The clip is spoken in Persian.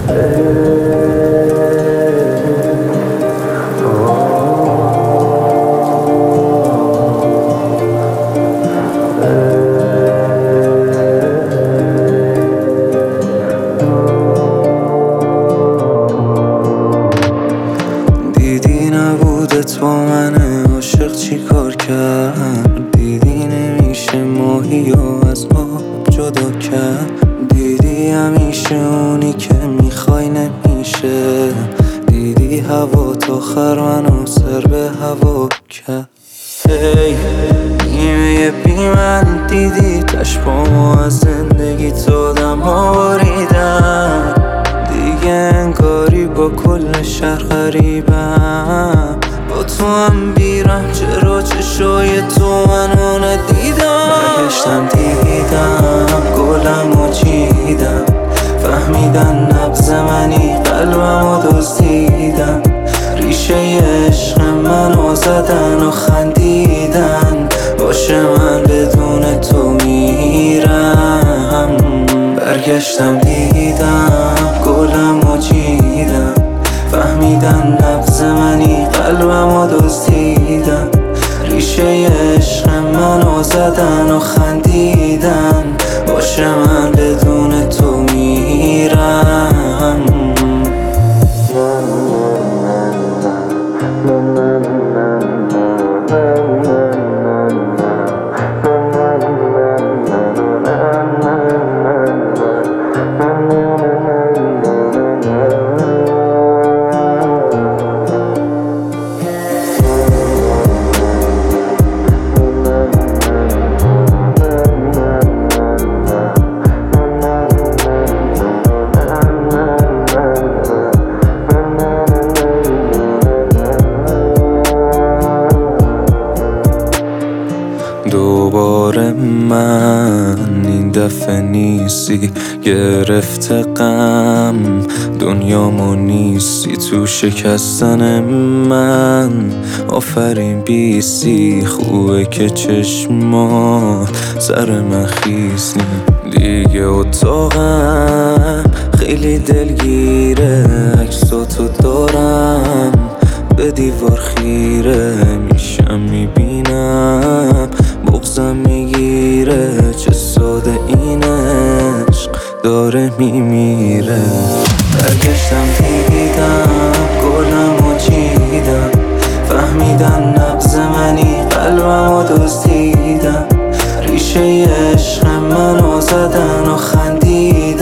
دیدی نبودت با من عاشق چی کار کرد، دیدی نمیشه ماهی و از آب جدا کرد، دیدی همیشه اونی که میخوای نمیشه، دیدی هوا تا آخر منو سر به هوا کرد. نیمه بی من دیدی چشمامو از زندگی تادم آوریدم، دیگه انگاری با کل شهر غریبم، با تو هم بیرم چرا چشای تو منو ندیدم. برگشتم دیدم گلمو چیدم، فهمیدن نبض منی قلبمو دزدیدن، ریشه عشق منو زدن و خندیدن، باشه من بدون تو میرم. برگشتم دیدم گلمو چیدم، فهمیدن نبض منی قلبمو دزدیدن، ریشه عشق منو زدن و خندیدن، باشه من بدون تو میرم. دوباره من این دفعه نیستی، گرفته غم دنیامو نیستی، تو شکستن من آفرین بیستی، خوبه که چشمات سر من خیسی، دیگه اتاقم خیلی دلگیره، عکساتو دارم به دیوار خیره، میشم میبینم بغضم میگیره، چه ساده این عشق داره میمیره. برگشتم دیدم گلمو چیدم، فهمیدن نبض منی قلبمو دزدیدن، ریشه عشق منو زدن و خندیدن،